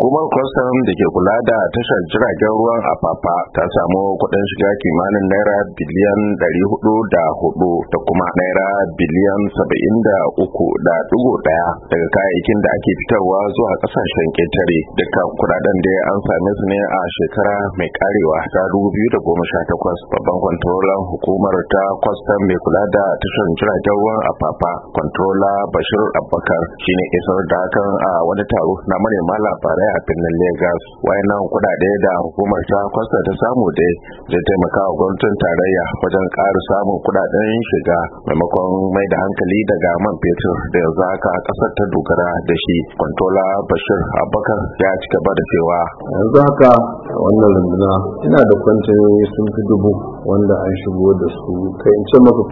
Hukumar kwastam da ke kula da tashar jiragen ruwan Apapa ta samu kuɗin shiga kimanin naira biliyan 404 da kuma naira biliyan 73.1 daga kayayyakin da ake fitarwa zuwa ƙasashen ƙetare. Dukkan kuɗaɗen da an same su ne a shekara mai karewa ta 2018. Babban kwantarolan hukumar ta kwastam mai kula da tashar jiragen ruwan Apapa, kwantarola Bashir Abubakar, shine isar da hakan a wani taro na manema labarai a birnin Lagos. Wayannan kuɗaɗe da hukumar ta kwasta ta samu dai zai taimaka wa gwamnatin tarayya wajen ƙara samun kuɗaɗen shiga maimakon mai da hankali daga man fetur da yanzu haka ƙasar ta dogara da shi. Kwantola Bashir Abubakar ya ci gaba da cewa yanzu haka wannan runduna ina da kwantenoni sun fi 1000 wanda an shigo da su kai in ce maka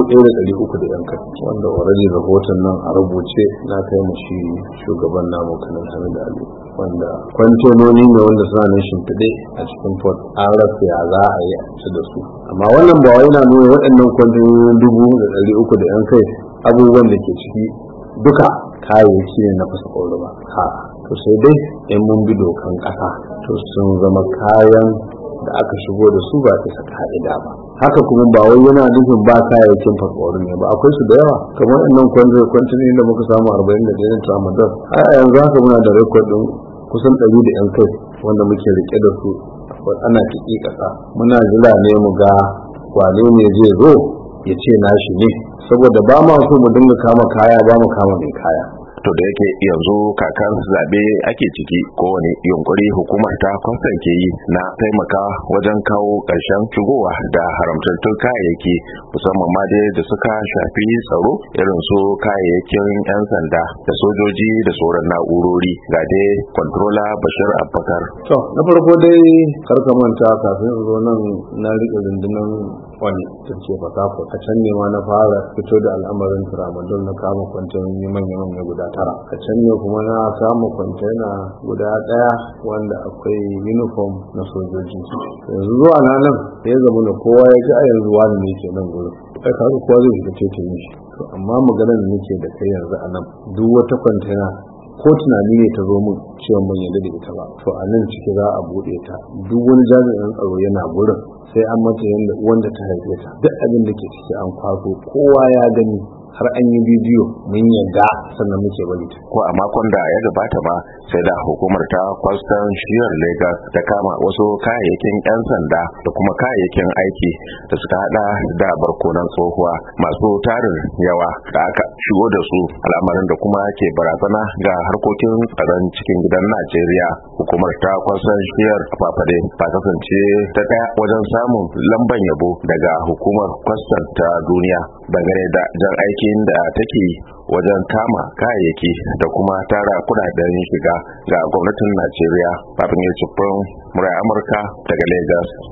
1300 da yanka, wanda already rahoton nan a rubuce na kai mu shi shugaban namu kanan Hamid Ali, wanda kwantenoni ne wanda suna nan shimfiɗe a cikin port an rasa ya za a yi a da su. Amma wannan ba wai na nuna waɗannan kwantenoni 1300 da yan kai abubuwan da ke ciki duka kayayyaki ne na fasa ƙwauri ba, to sai dai in mun bi dokan ƙasa to sun zama kayan da aka shigo da su ba bisa ka'ida ba. Haka kuma ba wai yana nufin ba kayayyakin fasfori ne ba, akwai su da yawa kamar wannan kwantinoni da muka samu 41 na tramadol. A yanzu haka muna da rekodin kusan 100 da yan kai wanda muke rike da su ana tiki kasa. Muna jira ne mu ga wane ne zai zo ya ce nashi ne, saboda ba ma so mu dinga kama kaya ba mu kama mai kaya. To da yake yanzu kakan zabe ake ciki, kowane yunkuri hukumar ta kwastan ke yi na taimaka wajen kawo ƙarshen shigowa da haramtattun kayayyaki, musamman ma dai da suka shafi tsaro irin su kayayyakin 'yan sanda da sojoji da sauran na'urori. Ga dai kwantarola Bashir Abubakar. To na farko dai karka manta kafin zo nan na riƙe rundunar wani tace fasafo a can ne ma na fara fito da al'amarin tramadol na kama kwantenoni manya guda 9. A can ne kuma na samu kwantena guda 1 wanda akwai uniform na sojoji. Yanzu zuwa nan ya zama na kowa ya ji a yanzu wani ne ke nan gurin, kai kaga kowa zai shiga cikin shi. To amma maganar da nake da kai yanzu a nan duk wata kwantena ko tunani ne ta zo mun cewa mun yadda da ita ba, to a nan ciki za a bude ta, duk wani jami'in tsaro yana gurin, sai an mata yanda wanda ta haife ta, duk abin da ke ciki an kwaso kowa ya gani, har an yi bidiyo mun yadda sannan muke bari ta. Ko a makon da ya gabata ba sai da hukumar ta kwastan shiyar Lagos ta kama wasu kayayyakin 'yan sanda da kuma kayayyakin aiki da suka hada da barkonan tsohuwa masu tarin yawa da aka shigo da su, al'amarin da kuma ke barazana ga harkokin tsaron cikin gidan Najeriya. Hukumar ta kwastan shiyar Apapade ta kasance ta daya wajen samun lamban yabo daga hukumar kwastan ta duniya dangane da jan aikin da take wajen kama kayayyaki da kuma tara kudaden shiga ga gwamnatin Najeriya. Babin Yusuf, Murai Amurka daga Lagos.